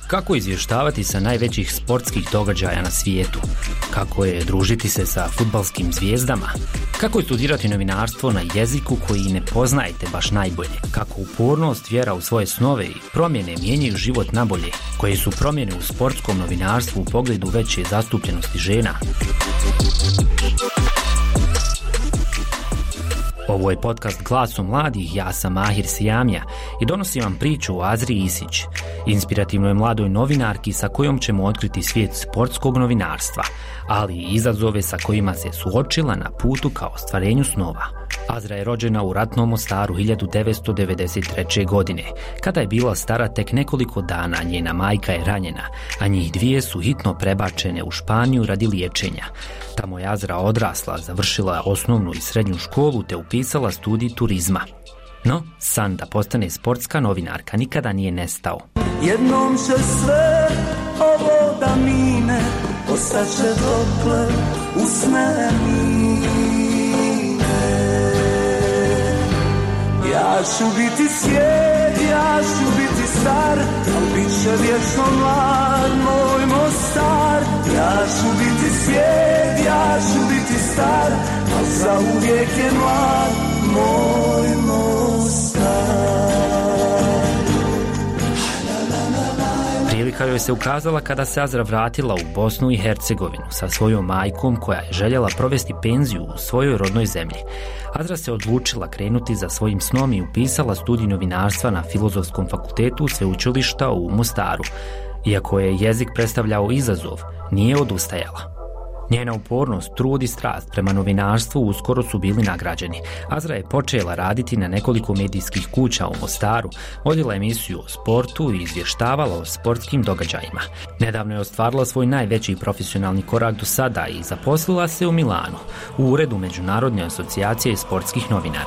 Kako izvještavati sa najvećih sportskih događaja na svijetu? Kako je družiti se sa fudbalskim zvijezdama? Kako je studirati novinarstvo na jeziku koji ne poznajete baš najbolje? Kako upornost, vjera u svoje snove i promjene mijenjaju život nabolje? Koje su promjene u sportskom novinarstvu u pogledu veće zastupljenosti žena? Ovo je podcast Glasom mladih, ja sam Mahir Sijamija i donosim vam priču o Azri Isić, inspirativnoj mladoj novinarki sa kojom ćemo otkriti svijet sportskog novinarstva, ali i izazove sa kojima se suočila na putu ka ostvarenju snova. Azra je rođena u ratnom Mostaru 1993. godine. Kada je bila stara tek nekoliko dana, njena majka je ranjena, a njih dvije su hitno prebačene u Španiju radi liječenja. Tamo je Azra odrasla, završila osnovnu i srednju školu te upisala studij turizma. No, san da postane sportska novinarka nikada nije nestao. Jednom će sve ovo da mine, ostaće dokle usne mine. Ja ću biti svijet, ja ću biti star, al bit će vječno mlad moj Mostar. Ja ću biti svijet, ja ću biti star, al zauvijek je mlad moj Mostar. Prilika joj se ukazala kada se Azra vratila u Bosnu i Hercegovinu sa svojom majkom koja je željela provesti penziju u svojoj rodnoj zemlji. Azra se odlučila krenuti za svojim snom i upisala studij novinarstva na Filozofskom fakultetu sveučilišta u Mostaru. Iako je jezik predstavljao izazov, nije odustajala. Njena upornost, trud i strast prema novinarstvu uskoro su bili nagrađeni. Azra je počela raditi na nekoliko medijskih kuća u Mostaru, vodila emisiju o sportu i izvještavala o sportskim događajima. Nedavno je ostvarila svoj najveći profesionalni korak do sada i zaposlila se u Milanu, u uredu Međunarodne asocijacije sportskih novinara.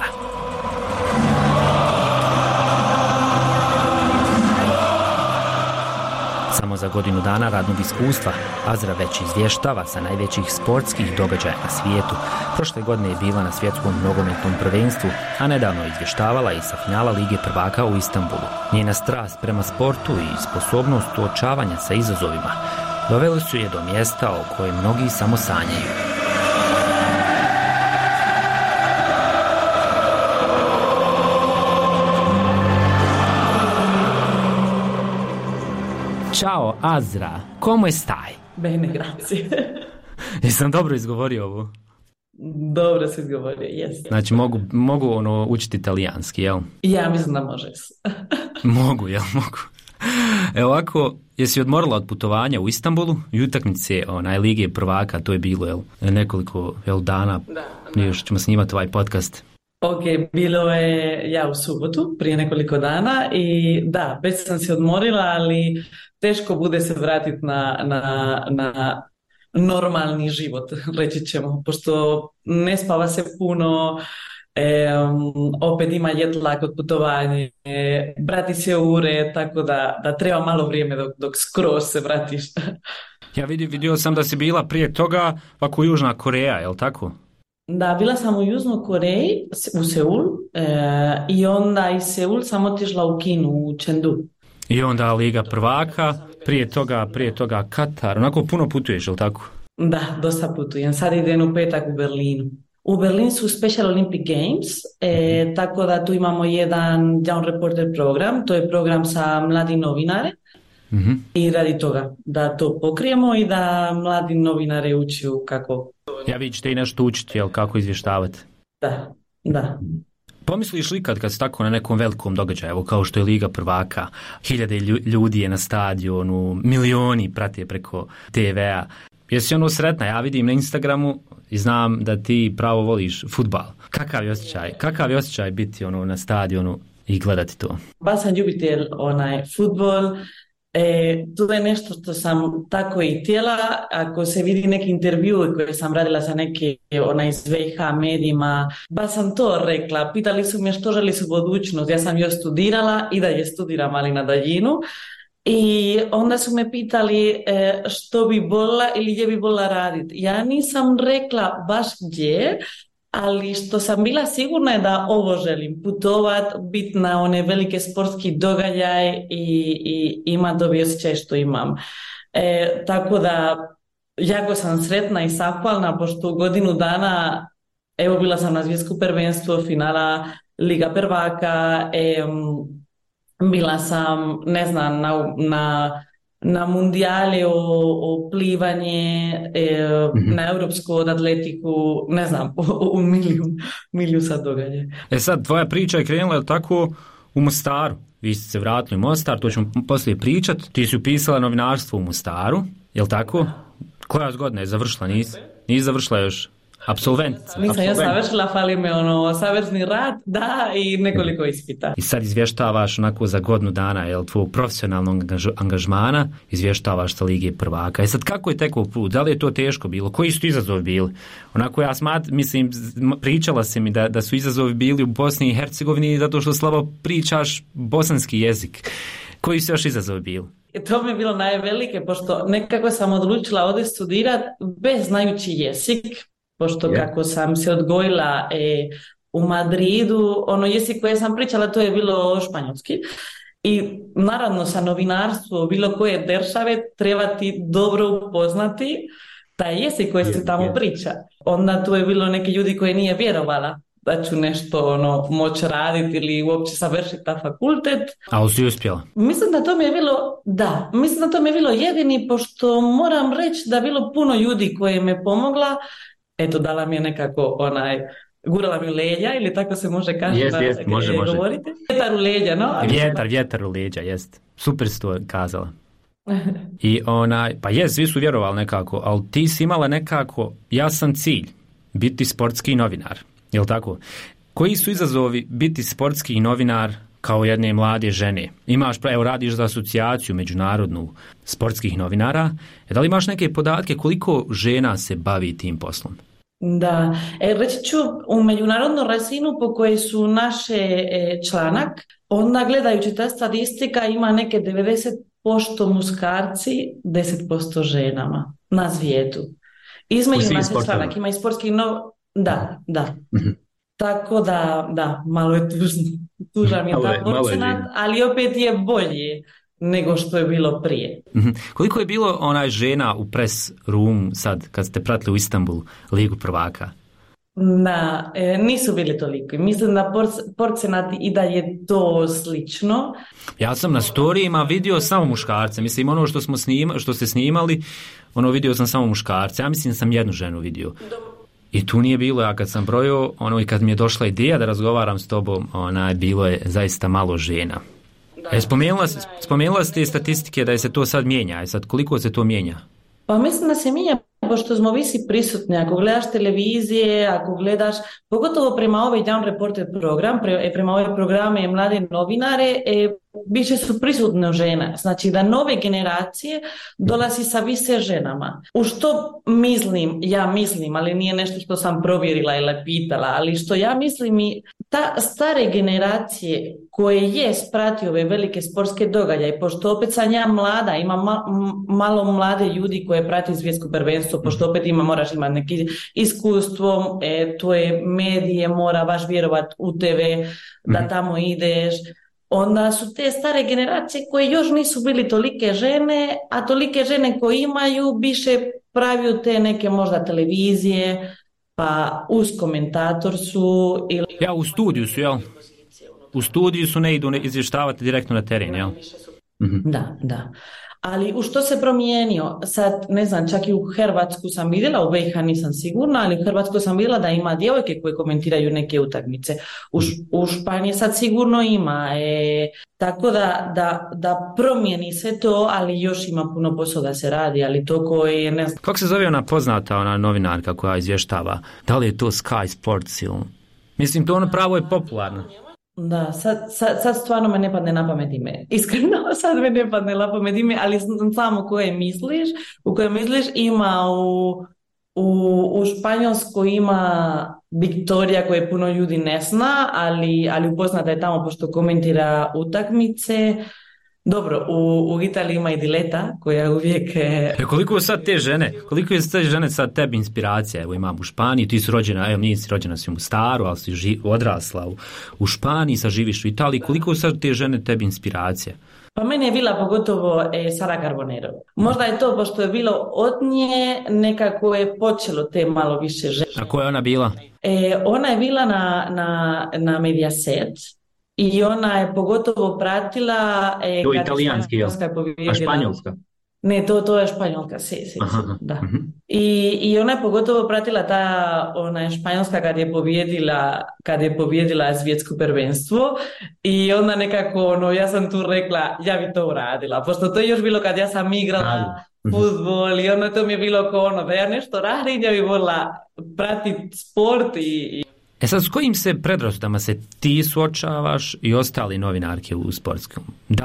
Samo za godinu dana radnog iskustva Azra već izvještava sa najvećih sportskih događaja na svijetu. Prošle godine je bila na svjetskom nogometnom prvenstvu, a nedavno je izvještavala i sa finala Lige prvaka u Istanbulu. Njena strast prema sportu i sposobnost suočavanja sa izazovima doveli su je do mjesta o kojem mnogi samo sanjaju. Ćao, Azra. Come stai? Bene, grazie. Jesam dobro izgovorio ovo? Dobro si izgovorio, jes. Znači, mogu učiti italijanski, jel? Ja mislim da može. Mogu, jel? Mogu. Evo ovako, jesi odmorila od putovanja u Istanbulu i utakmice Lige prvaka, to je bilo, jel? Nekoliko dana. Da. Još ćemo snimati ovaj podcast. Ok, bilo je u subotu, prije nekoliko dana i da, već sam se odmorila, ali teško bude se vratiti na normalni život, reći ćemo, pošto ne spava se puno, opet ima jet lag od putovanja, vrati se u ured, tako da treba malo vrijeme dok skroz se vratiš. Ja vidio sam da si bila prije toga ovako Južna Koreja, je li tako? Da, bila sam u Južnoj Koreji, u Seul, i onda iz Seul sam otišla u Kinu, u Chengdu. I onda Liga prvaka, prije toga Katar, onako puno putuješ, je li tako? Da, dosta putujem. Sad idem u petak u Berlinu. U Berlinu su Special Olympic Games, tako da tu imamo jedan Young Reporter program, to je program sa mladim novinare. Mm-hmm. I radi toga da to pokrijemo i da mladi novinare učiju kako... Ja vi ćete i nešto učiti, jel, kako izvještavati? Da. Pomisliš li kad si tako na nekom velikom događaju, evo kao što je Liga prvaka, 1000 ljudi je na stadionu, milioni prate preko TV-a. Jesi sretna? Ja vidim na Instagramu i znam da ti pravo voliš fudbal. Kakav je osjećaj biti na stadionu i gledati to? Baš sam ljubitelj fudbal. To je nešto što sam tako i htjela. Ako se vidi neki intervju koje sam radila sa neke iz VH medijima, baš sam to rekla. Pitali su me što želi su budućnost. Ja sam još studirala i dalje studiram, ali na daljinu. I onda su me pitali što bi volila ili gdje bi volila raditi. Ja nisam rekla baš gdje, ali što sam bila sigurna je da ovo želim, putovat, biti na one velike sportski događaj i imat dobi osjećaj što imam. Tako da jako sam sretna i zahvalna pošto u godinu dana evo bila sam na svjetskom prvenstvu, finala Liga prvaka, bila sam, ne znam, na mundijali o plivanje, na europsku od atletiku, ne znam, u miliju sad događa. Sad, tvoja priča je krenula tako u Mostaru. Vi ste se vratili u Mostar, to ćemo poslije pričati. Ti si upisala novinarstvo u Mostaru, jel tako? Koja godina je završila? Nisi završila još? Absolventica. Nisam još završila, fali me savezni rad, da, i nekoliko ispita. I sad izvještavaš onako za godinu dana, jel, tvojeg profesionalnog angažmana, izvještavaš sa Lige prvaka. I sad kako je tekao put? Da li je to teško bilo? Koji su izazovi bili? Onako ja mislim, pričala si mi da su izazovi bili u Bosni i Hercegovini zato što slabo pričaš bosanski jezik. Koji su još izazovi bili? To mi je bilo najvelike, pošto nekako sam odlučila ovdje studirati bez znajući jezik, pošto kako sam se odgojila u Madridu, ono jezik koje sam pričala to je bilo španjolski. I naravno sa novinarstvom bilo koje države treba ti dobro upoznati taj jezik koji se tamo priča. Onda tu je bilo neki ljudi koji nije vjerovala da ću nešto moći raditi ili uopće savršiti ta fakultet. Ali si uspjela? Mislim da to mi je bilo jedini, pošto moram reći da je bilo puno ljudi koji me pomogla. Eto, dala mi je nekako gurala mi u leđa, ili tako se može kaži može. Govorite. Vjetar u leđa, no? Vjetar u leđa, jest. Super si to kazala. I pa svi su vjerovali nekako, ali ti si imala nekako jasan cilj, biti sportski novinar, jel tako? Koji su izazovi biti sportski novinar kao jedne mlade žene? Radiš za asocijaciju međunarodnu sportskih novinara. Da li imaš neke podatke koliko žena se bavi tim poslom? Da, reći ću u međunarodnu razinu po kojoj su naše članak, onda gledajući ta statistika ima neke 90% muškarci, 10% ženama na svijetu. Između naše članak ima i sportski Da. Mm-hmm. Tako da, malo je tužan je ta procenat, ali opet je bolje nego što je bilo prije. Mm-hmm. Koliko je bilo žena u press room sad kad ste pratili u Istanbul Ligu prvaka? Nisu bili toliko. Mislim da procenat i da je to slično. Ja sam na storijima vidio samo muškarce. Mislim, ono što ste snimali, vidio sam samo muškarce. Ja mislim sam jednu ženu vidio. I tu nije bilo, ja kad sam brojio, i kad mi je došla ideja da razgovaram s tobom, bilo je zaista malo žena. Spomenula ste statistike da se to sad mijenja, sad koliko se to mijenja? Pa mislim da se mijenja, pošto smo visi prisutni, ako gledaš televizije, ako gledaš, pogotovo prema ovaj Young Reporter program, prema ove programe mlade novinare, više su prisutne žene. Znači da nove generacije dolazi sa više ženama. U što mislim, ali nije nešto što sam provjerila ili pitala, ali što ja mislim i ta stare generacije koje je sprati ove velike sportske događaje, pošto opet sam ja mlada, ima malo mlade ljudi koje prati svjetsko prvenstvo, pošto opet moraš imati neki iskustvo, to je medije, mora baš vjerovati u TV, da tamo ideš. Onda su te stare generacije koje još nisu bili tolike žene, a tolike žene koje imaju više praviju te neke možda televizije, pa uz komentator su ili... Ja, u studiju su, jel? U studiju su, ne idu izvještavati direktno na teren, jel? Mm-hmm. Da. Ali u što se promijenio? Sad, ne znam, čak i u Hrvatsku sam vidjela, u BiH nisam sigurna, ali u Hrvatsku sam vidjela da ima djevojke koje komentiraju neke utakmice. U Španiji sad sigurno ima. Tako da promijeni sve to, ali još ima puno posla da se radi, ali to koje ne znam. Kako se zove ona poznata novinarka koja izvještava? Da li je to Sky Sports ili... Mislim, to pravo je popularno. Da, sad stvarno me ne padne na pamet ime. Iskreno, sad me ne padne na pamet ime, ali samo u koje misliš ima u Španjolskoj ima Viktorija koje puno ljudi ne zna, ali upoznata je tamo pošto komentira utakmice. Dobro, u Italiji ima i Dileta koja uvijek... Koliko je te žene sad tebi inspiracija? Evo imam u Španiji, ti si rođena, evo nisi rođena si u Mostaru, ali si odrasla u Španiji, sad živiš u Italiji. Koliko su sad te žene tebi inspiracija? Pa meni je bila pogotovo Sara Carbonero. Možda je to, pošto je bilo od nje, nekako je počelo te malo više žene. A koja je ona bila? Ona je bila na Mediaset i ona je pogotovo pratila... To je italijanski, jel? A španjolska? Ne, to je Španjolka, si, da. Uh-huh. I ona je pogotovo pratila ona je Španjolska kad je pobjedila svjetsko prvenstvo i onda nekako, ja sam tu rekla, ja bi to uradila, pošto to je još bilo kad ja sam igrala fudbal i onda to mi je bilo da ja nešto radim, ja bi volila pratiti sport i... Sad, s kojim se predrasudama se ti suočavaš i ostali novinarke u sportskom?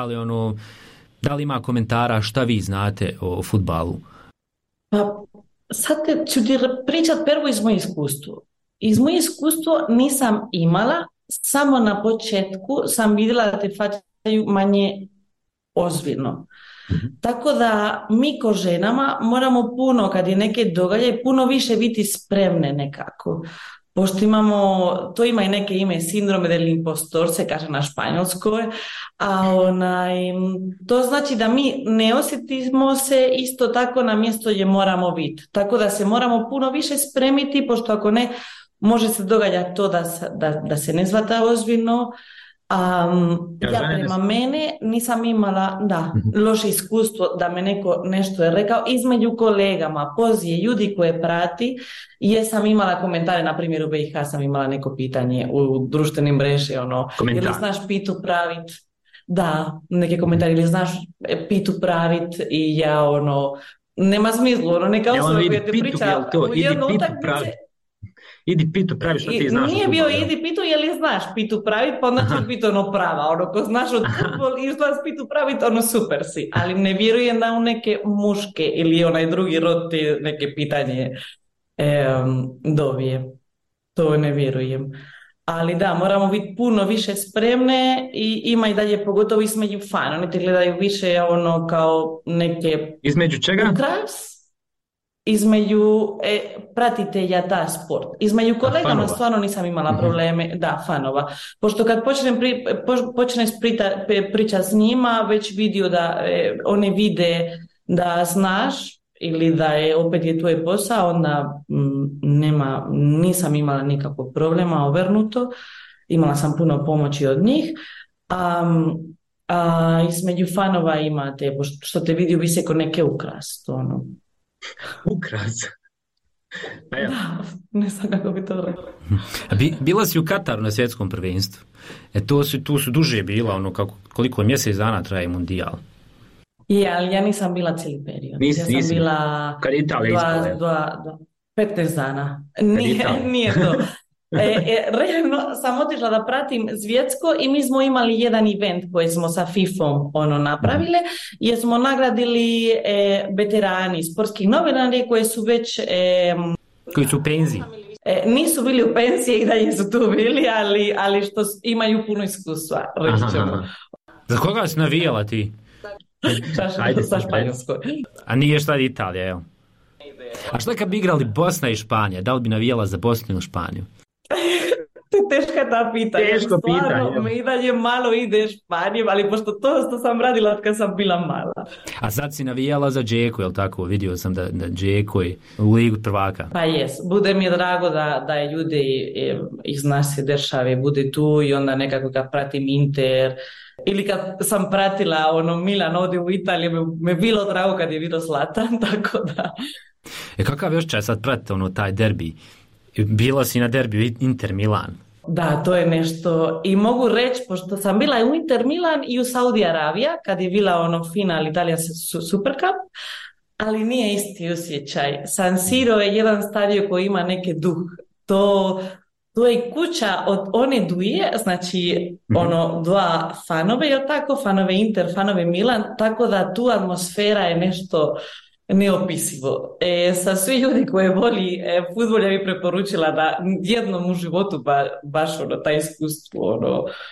Da li ima komentara šta vi znate o fudbalu? Pa sad ću ti pričat prvo iz moje iskustva. Iz moje iskustva nisam imala, samo na početku sam vidjela da te faćaju manje ozbiljno. Mm-hmm. Tako da mi ko ženama moramo puno, kad je neke događaje, puno više biti spremne nekako. Pošto to ima i neke ime, sindrome del impostor, se kaže na španjolskoj, a to znači da mi ne osjetimo se isto tako na mjesto gdje moramo biti. Tako da se moramo puno više spremiti, pošto ako ne, može se događati to da se ne shvata ozbiljno. Ja prema mene nisam imala loše iskustvo da me neko nešto je rekao između kolegama, pozije ljudi koje prati, jesam imala komentare, na primjer u BiH sam imala neko pitanje u društvenim mreži, ili znaš pitu pravit, da, neke komentari, ili znaš pitu pravit i ja nema smislu, neka osoba koja te priča u jednu utakmice. Idi pitu pravi što ti znaš. Nije bio idi pitu je li znaš pitu pravit, pa onda ću biti prava. Ko znaš od futbol i što vas pitu pravit, super si. Ali ne vjerujem da u neke muške ili onaj drugi rod te neke pitanje dobije. To ne vjerujem. Ali da, moramo biti puno više spremne i ima i dalje, pogotovo između fan. Oni te gledaju više kao neke... Između čega? Ukras. Između pratitelja ta sport. Između kolegama stvarno nisam imala probleme, fanova. Pošto kad počneš pričati s njima, već vidio da one vide da znaš ili da opet je tvoj posao, onda nisam imala nikakvog problema, obrnuto. Imala sam puno pomoći od njih. A između fanova imate, što te vidi visoko neke ukras, Ukras. Da, ne znam kako bi to rekla. Bila si u Kataru na svjetskom prvenstvu. Tu su duže bila, koliko mjesec dana traje mundijal. Ali ja nisam bila cijeli period. Nisi. Ja sam bila kad Italija 15 dana. Nije to. Realno sam otišla da pratim svjetsko i mi smo imali jedan event koji smo sa FIFom napravile, jer smo nagradili veterani, sportskih novinari koji su već koji su u penziji. Nisu bili u penziji i dalje su tu bili, ali što imaju puno iskustva, reći ćemo. Za koga si navijala ti? Sa Španjolskoj. A nije šta Italija, evo. A šta kad bi igrali Bosna i Španija? Da li bi navijala za Bosnu ili Španiju? Teška ta pitanja. Teško pitanje. Me i dalje malo ide Španijem, ali pošto to što sam radila kad sam bila mala. A sad si navijala za Džeku, jel tako? Vidio sam da Džeku je u ligu prvaka. Pa jes. Bude mi drago da je ljudi iz naše države bude tu i onda nekako kad pratim Inter. Ili kad sam pratila Milan odi u Italiju, me bilo drago kad je vidio Zlatan, tako da... Kakav još čas sad pratite taj derbi? Bila si na derbiju Inter Milan. Da, to je nešto. I mogu reći, pošto sam bila u Inter Milan i u Saudi Arabija, kad je bila final Italijanski Super Cup, ali nije isti osjećaj. San Siro je jedan stadion koji ima neki duh. To je kuća od one dvije, znači dva fanove, jel tako? Fanove Inter, fanove Milan, tako da tu atmosfera je nešto neopisivo. Sa svi ljudi koji voli fudbal, ja bih preporučila da jednom u životu baš taj iskustvo.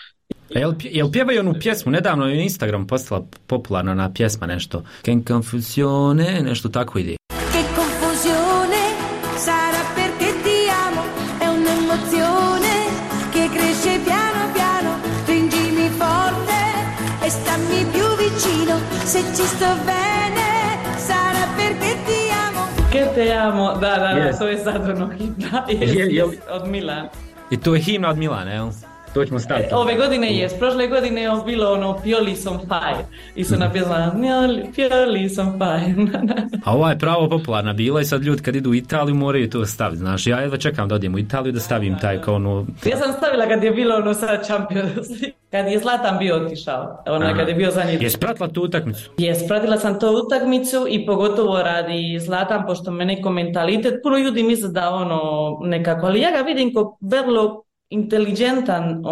Jel pjevaju onu pjesmu, nedavno je Instagram postala popularna na pjesma nešto. Che confusione, nešto tako ide. Che confusione sarà perché ti amo, è un'emozione che cresce piano piano, stringimi forte e stammi più vicino, se ci sto bene sarà perché ti amo. Che te amo, da, Yes. to je sad ono himna od Milana. I to je himna od Milana, jel? To ćemo staviti. Ove godine je, prošle godine je bilo ono Pioli son fire i su napisala Pioli son fire. A ova je pravo popularna bila i sad ljudi kad idu u Italiju moraju to staviti, znaš, ja jedva čekam da odem u Italiju da stavim taj kao ono... Ja sam stavila kad je bilo ono sa Champions League, kad je Zlatan bio otišao, kad je bio zadnji. Jesi pratila tu utakmicu? Pratila sam to utakmicu i pogotovo radi Zlatan, pošto me neko mentalitet, puno ljudi misle da ono nekako, ali ja ga vidim kao vrlo inteligentan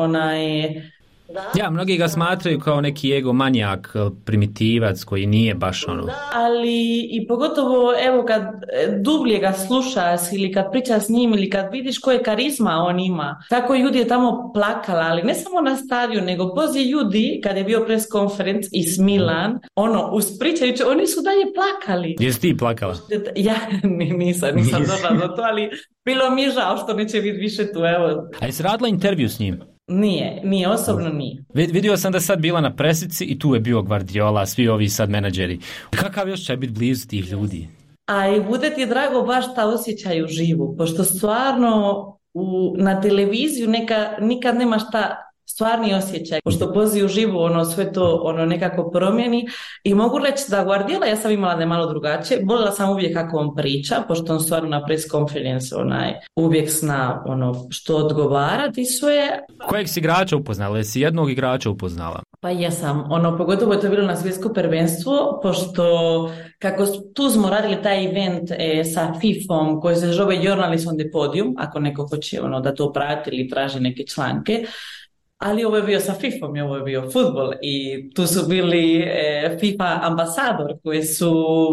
Ja, mnogi ga smatraju kao neki ego manijak, primitivac koji nije baš ono. ali i pogotovo evo kad dublje ga slušaš ili kad pričaš s njim ili kad vidiš koje karizma on ima. Tako ljudi je tamo plakala, ali ne samo na stadionu, nego poslije ljudi kad je bio press conference iz Milan, uspričajući, oni su dalje plakali. Jesi ti plakala? Ja nisam došla do to, ali bilo mi je žao što neće biti više tu, evo. A jesi radila intervju s njim? Nije, osobno nije. Vidio sam da sad bila na presici i tu je bio Guardiola, svi ovi sad menadžeri. Kakav još će biti blizu tih ljudi? A i bude ti drago baš ta osjećaj uživo, pošto stvarno na televiziju nikad nemaš ta stvarni osjećaj, pošto pozi uživo sve to nekako promijeni i mogu reći da Guardiola, ja sam imala da je malo drugačije, voljela sam uvijek kako on priča, pošto on stvarno na press conference uvijek zna što odgovarati sve. Kojeg si igrača upoznala? Jesi jednog igrača upoznala? Pa jesam, pogotovo je to bilo na svjetsko prvenstvo, pošto kako tu smo radili taj event sa FIFA-om koji se zove Journalist on the Podium, ako neko hoće da to prati ili traži neke članke. Ali ovo je bio sa FIFA-om i ovo je bio fudbal i tu su bili FIFA ambasador koji su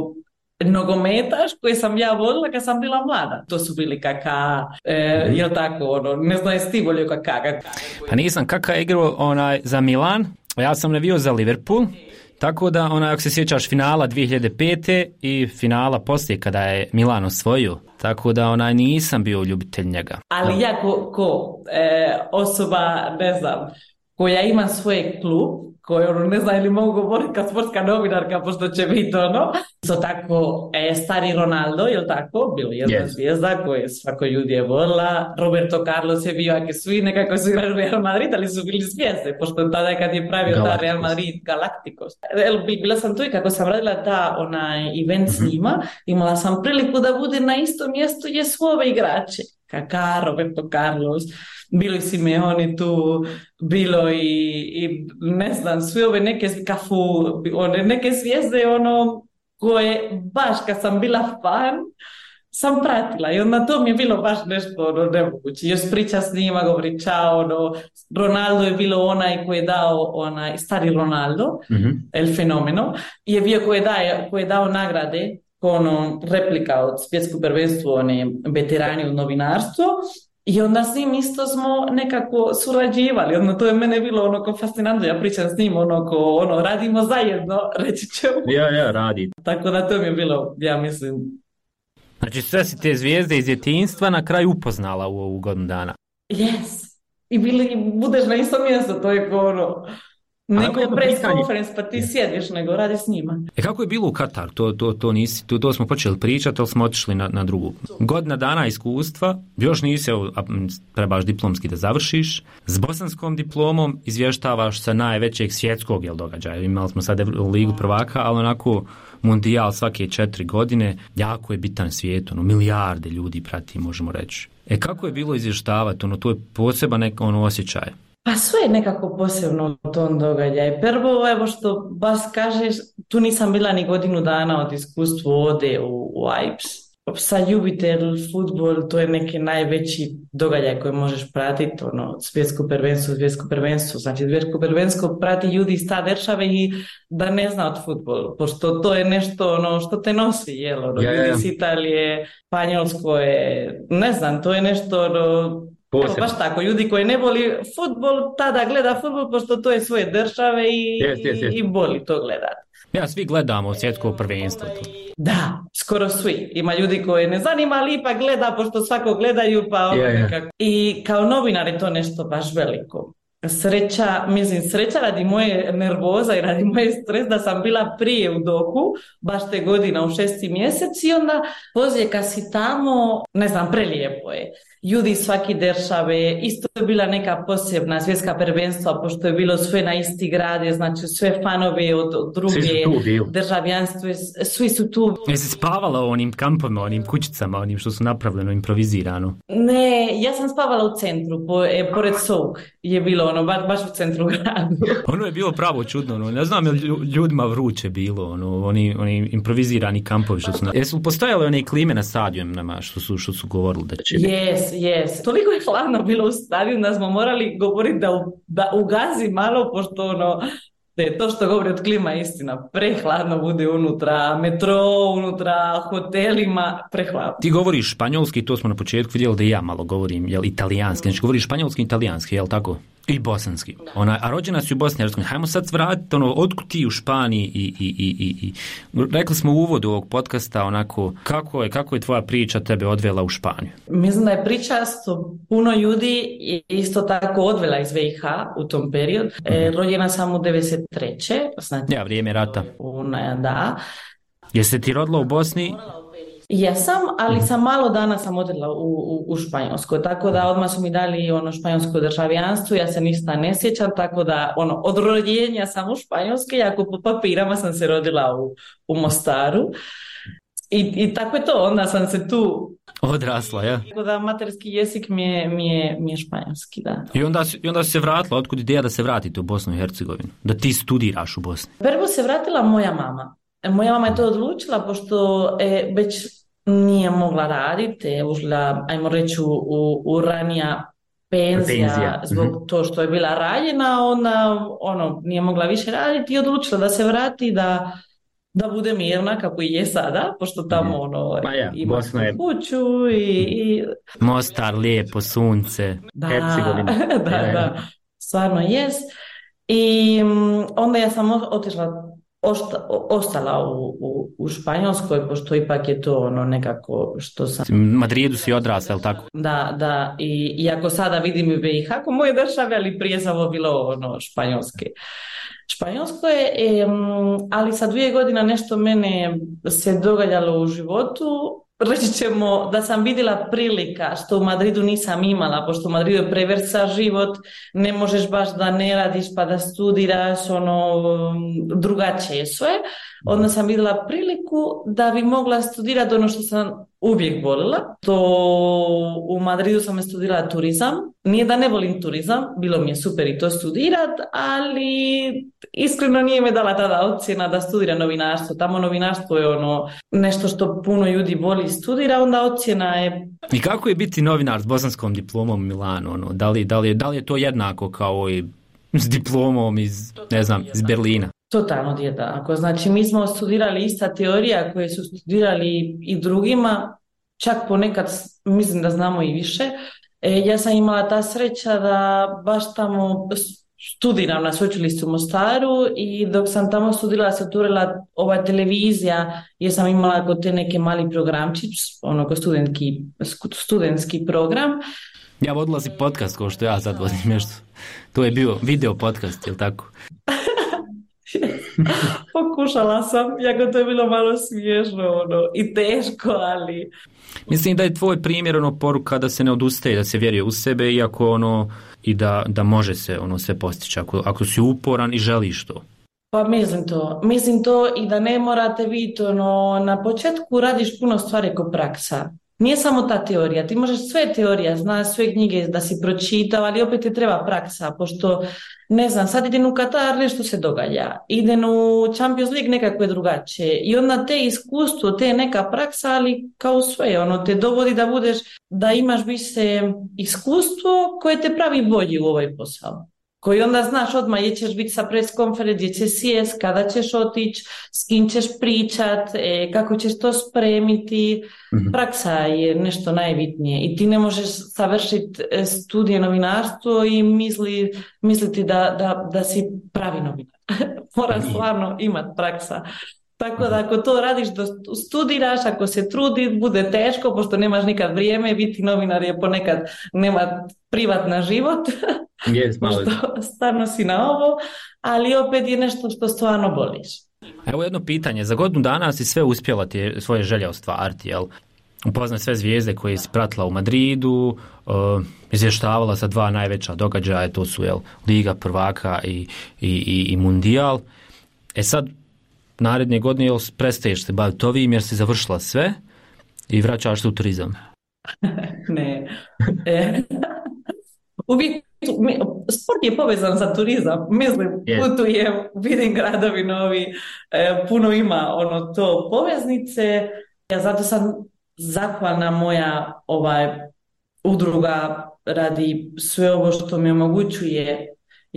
nogometaš koji sam ja volila kad sam bila mlada. To su bili Kaka, jel tako, ne znam jesi ti volio Kaka. Pa nisam, Kaka je igrao za Milan, ja sam navio za Liverpool. Tako da, ako se sjećaš finala 2005. i finala poslije kada je Milan osvojio, tako da nisam bio ljubitelj njega. Ali ja ko osoba, ne znam, koja ima svoj klub, koju ne znam ili mogu govoriti kao sportska novinarka, pošto će biti isto tako stari Ronaldo, je tako? Bilo jedna zvijezda koju svako ljudi je volila. Roberto Carlos je bio, ako svi nekako su igrali Real Madrid, ali su bili zvijezde, pošto tada kad je pravio ta Real Madrid Galacticos. Bila sam tu i kako sam radila event s njima, imala sam priliku da bude na istom mjestu gdje su ove igrače. Kaka, Roberto Carlos, bilo i Simeoni tu, bilo i ne znam, sve ove neke neke zvijezde koje baš kad sam bila fan sam pratila i onda to mi je bilo baš nešto nemoguće. Još priča s njima, govori čao, Ronaldo je bilo onaj koji je dao stari Ronaldo, el fenomeno, je bio koji je dao nagrade replika od svjetskog prvenstva, veterani u novinarstvu i onda s njim isto smo nekako surađivali, to je mene bilo fascinantno, ja pričam s njim radimo zajedno, reći ćemo. Ja, radi. Tako da to mi je bilo, ja mislim. Znači sve si te zvijezde iz djetinjstva na kraju upoznala u ovu godinu dana. Yes. I budeš na istom mjestu, to je neko press conference pa ti sjediš, nego radi s njima. Kako je bilo u Kataru? To smo počeli pričati, ali smo otišli na drugu. Godina dana iskustva, još nisi, trebaš diplomski da završiš. S bosanskom diplomom izvještavaš sa najvećeg svjetskog događaja. Imali smo sad Ligu prvaka, ali onako mundijal svake 4 godine, jako je bitan svijet, milijarde ljudi prati, možemo reći. Kako je bilo izvještavati? To je poseban osjećaj. Pa sve je nekako posebno u tom događaju. Prvo, evo što baš kažeš, tu nisam bila ni godinu dana od iskustva ode u Ajax. Sa ljubitelj futbol, to je neki najveći događaj koji možeš pratiti, svjetsko prvenstvo. Znači, svjetsko prvenstvo prati ljudi iz ta države i da ne zna od futbolu, pošto to je nešto što te nosi, ljudi iz Italije, Španjolsko je, ne znam, to je nešto Posebno. Baš tako, ljudi koji ne voli fudbal, tada gleda fudbal pošto to je svoje države i voli to gledati. Ja, svi gledamo svjetsko prvenstvo. Da, skoro svi. Ima ljudi koje ne zanima, ali ipak gleda, pošto svako gledaju, pa nekako. I kao novinar je to nešto baš veliko. Sreća radi moje nervoza i radi moje stres da sam bila prije u doku, baš te godina u 6. mjesec i onda poslije kad si tamo, ne znam, prelijepo je. Ljudi svaki države, isto je bila neka posebna svjetska prvenstva, pošto je bilo sve na isti grad, znači sve fanove od druge državljanstva, svi su tu. Jesi spavala u onim kampovima, onim kućicama, onim što su napravljeno, improvizirano? Ne, ja sam spavala u centru, pored Souk je bilo baš u centru gradu. Ono je bilo pravo čudno, ne znam je ljudima vruće bilo, oni improvizirani kampovi što su. Jesu postojale one klime na stadionima što su govorili da će? Yes. Toliko je hladno bilo u stadionu da smo morali govoriti da ugazi malo, pošto da je to što govori od klima istina. Prehladno bude unutra, metro, unutra, hotelima, prehladno. Ti govoriš španjolski, to smo na početku vidjeli da i ja malo govorim, italijanski. Znači govoriš španjolski i italijanski, jel tako? I bosanski. A rođena si u Bosni i Hercegovini. Hajmo sad vratiti otkud ti u Španiji i rekli smo u uvodu ovog podcasta onako kako je tvoja priča tebe odvela u Španiju? Mislim da je pričasto puno ljudi isto tako odvela iz BiH u tom periodu. Rođena sam u 93. Znači, ja, vrijeme rata. Da. Jesi ti rodila u Bosni? Jesam, ali sam malo dana sam odjela u Španjolskoj, tako da odmah su mi dali španjolsko državljanstvo, ja se ništa ne sjećam, tako da od rođenja sam u Španjolskoj, jako po papirama sam se rodila u Mostaru i tako je to, onda sam se tu odrasla, ja. Tako da materski jezik mi je španjolski, da. I onda si se vratila, otkud ideja da se vratite u Bosnu i Hercegovinu, da ti studiraš u Bosni? Prvo se vratila moja mama. Moja mama je to odlučila, pošto već nije mogla raditi, je ušla, ajmo reći, u ranija penzija zbog to što je bila ranjena, ona nije mogla više raditi i odlučila da se vrati, da bude mirna kako i je sada, pošto tamo ima kuću i... Mostar, lijepo, sunce, Hercegovina. Da, stvarno jest. I onda ja sam ostala u Španjolskoj, pošto ipak je to nekako što sam... Madridu si odrasla, je li tako? Da, i ako sada vidim u BiH kako moje države, ali prije samo bilo španjolske. Španjolsko je, ali sa 2 godine nešto mene se događalo u životu. Reći ćemo da sam vidjela prilika što u Madridu nisam imala, pošto u Madridu je prevrsa život, ne možeš baš da ne radiš pa da studiraš, drugačije sve. Onda sam vidjela priliku da bi mogla studirati što sam uvijek volila. To u Madridu sam studirala turizam. Nije da ne volim turizam, bilo mi je super i to studirati, ali iskreno nije me dala tada ocjena da studira novinarstvo. Tamo novinarstvo je nešto što puno ljudi voli studira, onda ocjena je... I kako je biti novinar s bosanskom diplomom u Milanu? Da li je to jednako kao i s diplomom iz Berlina? Totalno jednako. Znači, mi smo studirali ista teorija koje su studirali i drugima, čak ponekad mislim da znamo i više. Ja sam imala ta sreća da baš tamo studiram na sveučilištu u Mostaru i dok sam tamo studirala se otvorila ova televizija jer sam imala kod te neke mali programčić, studentski program. Ja vodila si podcast kao što ja sad vodim nešto. To je bio video podcast, jel tako? Pokušala sam, jako to je bilo malo smiješno i teško, ali... Mislim da je tvoj primjer poruka da se ne odustaje, da se vjeruje u sebe, iako i da može se sve postići ako si uporan i želiš to. Pa mislim to i da ne morate vidjeti, na početku radiš puno stvari ko praksa. Nije samo ta teorija, ti možeš sve teorija, znaš sve knjige da si pročitao, ali opet ti treba praksa, pošto, ne znam, sad idem u Katar, nešto se događa, idem u Champions League, nekako je drugačije i onda te iskustvo, te neka praksa, ali kao sve, te dovodi da imaš više iskustvo koje te pravi bolji u ovaj posao. koji onda znaš odmah gdje ćeš biti sa preskonferencije, gdje ćeš sjest, kada ćeš otići, s kim ćeš pričat, kako ćeš to spremiti. Praksa je nešto najbitnije i ti ne možeš savršiti studije novinarstvo i misliti da si pravi novinar. Mora stvarno imati praksa. Tako da ako to radiš, studiraš, ako se trudi, bude teško, pošto nemaš nikad vrijeme, biti novinar je ponekad, nema privatna život, pošto stvarno si na ovo, ali opet je nešto što stvarno voliš. Evo jedno pitanje, za godinu dana si sve uspjela ti svoje želje ostvariti, jel? Upoznat sve zvijezde koje si pratila u Madridu, izvještavala za 2 najveća događaja, to su Liga prvaka i Mundijal. Sad, naredne godine prestaješ se baviti ovim jer si završila sve i vraćaš se u turizam? Ne. Uvijek, sport je povezan sa turizam. Mislim, putujem, vidim gradovi novi, puno ima to poveznice. Ja zato sam zahvalna moja udruga radi sve ovo što mi omogućuje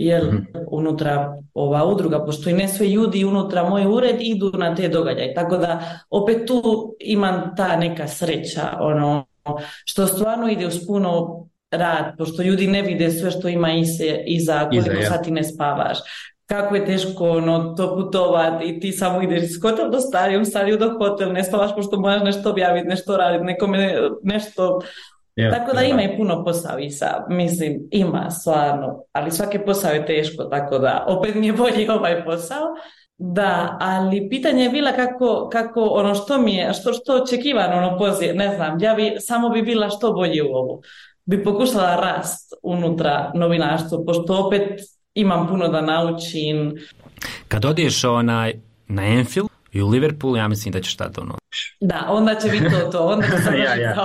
unutra ova udruga, pošto i ne sve ljudi unutra moj ured idu na te događaje, tako da opet tu imam ta neka sreća, što stvarno ide uz puno rad, pošto ljudi ne vide sve što ima iza koliko sati ne spavaš, kako je teško to putovati i ti samo ideš iz hotel do stadion do hotel, ne spavaš pošto moraš nešto objaviti, nešto raditi, nekome nešto. Tako da ima i puno posao mislim, ima stvarno, ali svaki posao je teško, tako da opet mi je bolji ovaj posao. Da, ali pitanje je bila kako što mi je, što očekivano poziv, ne znam, samo bi bila što bolje u ovo. Bi pokušala rast unutra novinarstvo, pošto opet imam puno da naučim. Kad odeš na Anfield i u Liverpool, ja mislim da ćeš tada Da, onda će biti to, onda će se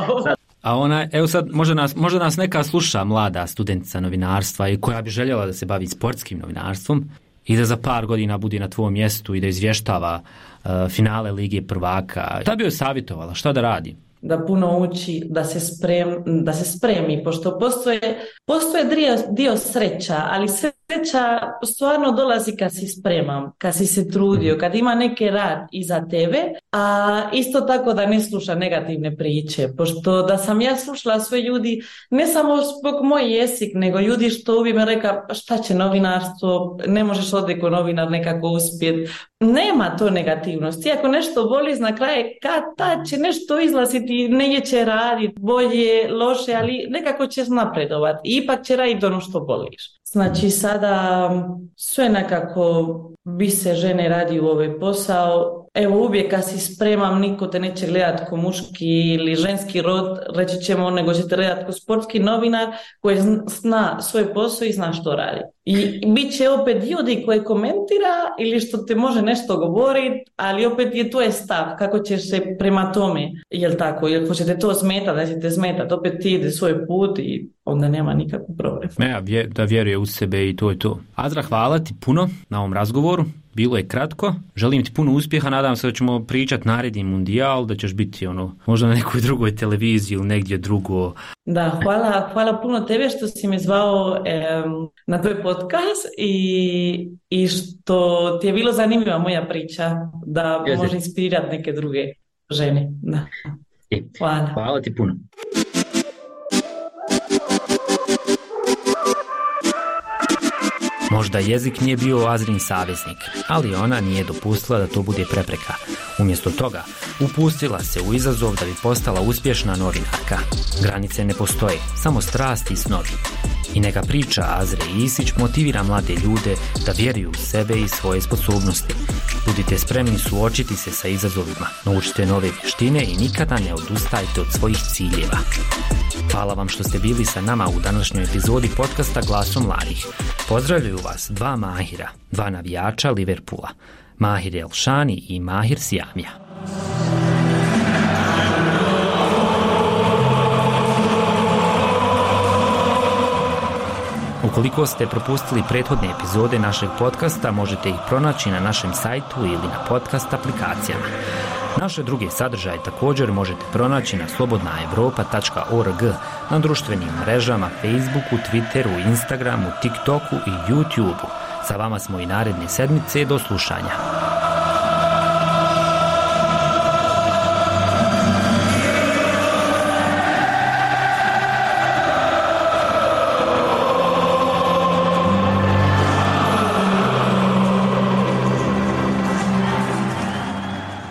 A evo sad, možda nas neka sluša mlada studentica novinarstva i koja bi željela da se bavi sportskim novinarstvom i da za par godina bude na tvojom mjestu i da izvještava finale Lige prvaka. Šta bi joj savjetovala? Šta da radi? Da puno uči, da se spremi, pošto postoje dio sreća, ali sreća stvarno dolazi kad si spreman, kad si se trudio, kad ima neki rad iza tebe, a isto tako da ne sluša negativne priče, pošto da sam ja slušala sve ljudi, ne samo zbog moj jezik, nego ljudi što uvijek me reka šta će novinarstvo, ne možeš ovdje ko novinar nekako uspjeti. Nema to negativnosti. Ako nešto voliš na kraju, kad će nešto izlaziti, negdje će raditi, bolje, loše, ali nekako ćeš napredovati. Ipak će raditi ono što voliš. Znači sada sve nekako bi se žene radi u ovaj posao. Evo uvijek kad si spremam, niko te neće gledati ko muški ili ženski rod, reći ćemo, nego će te gledati ko sportski novinar koji zna svoj posao i zna što radi. I bit će opet ljudi koji komentira ili što te može nešto govoriti, ali opet je tvoj stav, kako ćeš se prema tome, jel tako, jel hoće te to smetati, da će te smetati, opet ti ide svoj put i onda nema nikakvu problem. Da vjeruje u sebe i to je to. Azra, hvala ti puno na ovom razgovoru. Bilo je kratko, želim ti puno uspjeha, nadam se da ćemo pričati naredni Mundijal, da ćeš biti možda na nekoj drugoj televiziji ili negdje drugo. Da, hvala puno tebe što si me zvao na tvoj podcast i što ti je bilo zanimljiva moja priča, da može inspirirati neke druge žene. Da. Hvala ti puno. Možda jezik nije bio Azrin saveznik, ali ona nije dopustila da to bude prepreka. Umjesto toga, upustila se u izazov da bi postala uspješna novinarka. Granice ne postoje, samo strasti i snovi. I neka priča Azre Isić motivira mlade ljude da vjeruju u sebe i svoje sposobnosti. Budite spremni suočiti se sa izazovima, naučite nove vještine i nikada ne odustajte od svojih ciljeva. Hvala vam što ste bili sa nama u današnjoj epizodi podcasta Glasom mladih. Pozdravljaju vas 2 Mahira, 2 navijača Liverpoola, Mahir Elšani i Mahir Sijamija. Ukoliko ste propustili prethodne epizode našeg podcasta, možete ih pronaći na našem sajtu ili na podcast aplikacijama. Naše druge sadržaje također možete pronaći na slobodnaevropa.org, na društvenim mrežama Facebooku, Twitteru, Instagramu, TikToku i YouTubeu. Sa vama smo i naredne sedmice, do slušanja.